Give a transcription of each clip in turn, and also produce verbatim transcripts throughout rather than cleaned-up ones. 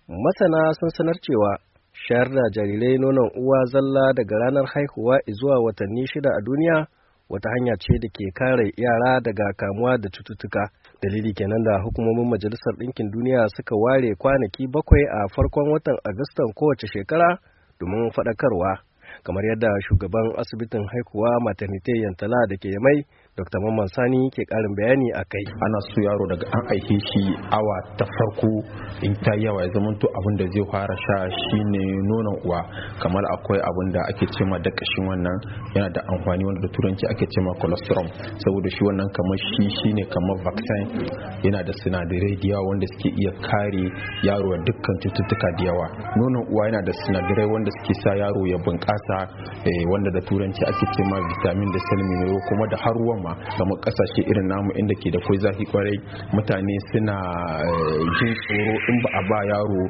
Masana sun sanar cewa shayar da jarirai nonon uwa zalla daga ranar haihuwa zuwa watanni shida a duniya wata hanya ce da ke kare yara daga kamuwa da cututtuka. Dalili kenan da hukumomin Majalisar Ɗinkin Duniya suka ware kwanaki bakwai a farkon watan Agustan kowace shekara domin faɗakarwa. Kamar yadda shugaban asibitin haihuwa maternity Yantala da ke mai Dokta Mamman Sani ke ƙarin bayani a kai. Ana so yaro daga an aike shi awa ta farko in ta yawa ya zama to abin da zai fara sha shine nonon uwa, kamar akwai abin da ake cema da kashin wannan yana da amfani wanda da turanci ake cema colostrum, saboda shi wannan kamar shi shine kamar vaccine, yana da sinadarai da yawa wanda suke iya kare yaro da dukkan cututtuka da yawa. Nonon uwa yana da sinadarai wanda suke sa yaro ya bunƙasa, eh, wanda da turanci ake cema vitamin da sel mineral, kuma da har ruwan kamar kasashe irin namu inda ke da kwai zafi kwarai, mutane suna jin tsoro in ba a ba yaro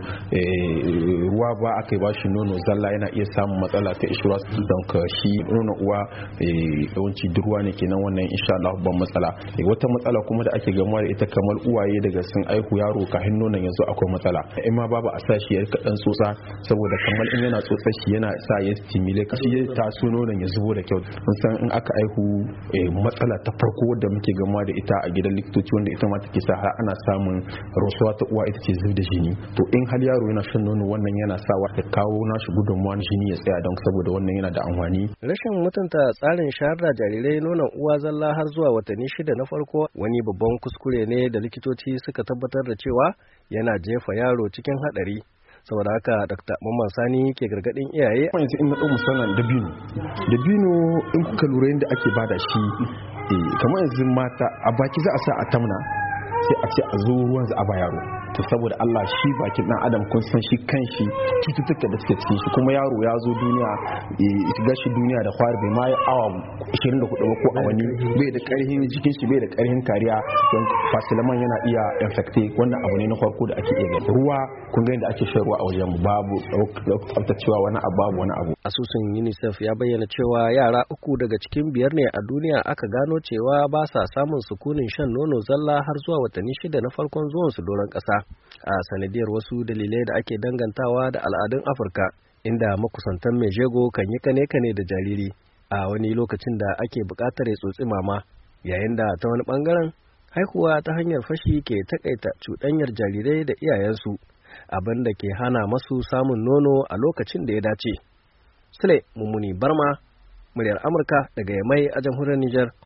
ruwa ba aka yi bashi nono zalla yana iya samun matsala ta ishirwa, don ka shi nono uwa yawanci durwa ne kenan, wannan insha Allah ban matsala. Wata matsala kuma da ake gamuwa da ita kamar uwaye daga sun aihu yaro kafin nonon yanzu akwai matsala, in ma babu a sa shi ya rika dan tsotsa, saboda kamar in yana tsotsa shi yana sa ya stimulate kashi ya taso nonon ya zubo da kyau. Mun san in aka aihu matsala ta farko wadda muke gama da ita a gidan likitoci wanda ita ma take sa har ana samun rasuwa ta uwa ita ce zub da jini. To in har yaro yana shan nono wannan yana sawa ya kawo nashi gudunmuwa na jini ya tsaya, don saboda wannan yana da amfani. Rashin mutunta tsarin shayar da jarirai nonon uwa zalla har zuwa watanni shida na farko wani babban kuskure ne da likitoci suka tabbatar da cewa yana jefa yaro cikin hadari. Saboda haka Dokta Mamman Sani ke gargadin iyaye. Yanzu in na ɗau musamman dabino, dabino in kuka lura yadda ake bada shi, kamar yanzu mata a baki za a sa a tamna sai a ce a zo ruwan za a ba yaro. To saboda Allah shi bakin dan adam kun san shi kanshi cututtuka da suke cikin shi, kuma yaro ya zo duniya shiga shi duniya da kwari bai ma awa ashirin da hudu ba ko awanni, bai da karhin jikin shi bai da karhin kariya, don fasilaman yana iya infecte. Wannan abu ne na farko da ake iya gani. Ruwa kun ga yadda ake shan ruwa a wajen mu babu tsaftacewa wani abu babu wani abu. Asusun UNICEF ya bayyana cewa yara uku daga cikin biyar ne a duniya aka gano cewa ba sa samun sukunin shan nono zalla har zuwa watanni shida na farkon zuwan su doron ƙasa, a sanadiyar wasu dalilai da ake dangantawa da al'adun Afirka, inda makusantan mai jego kan yi kane-kane da jariri a wani lokacin da ake buƙatar ya tsotsi mama, yayin da ta wani ɓangaren haihuwa ta hanyar fashi ke takaita cuɗanyar jarirai da iyayensu, abin da ke hana masu samun nono a lokacin da ya dace. Sule Mummuni Barma, muryar Amurka daga Yamai a jamhuriyar Nijar.